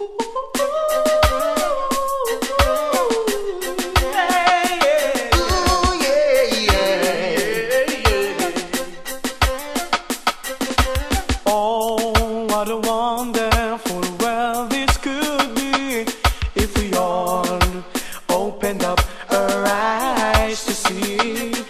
Oh, what a wonderful world this could be if we all opened up our eyes to see.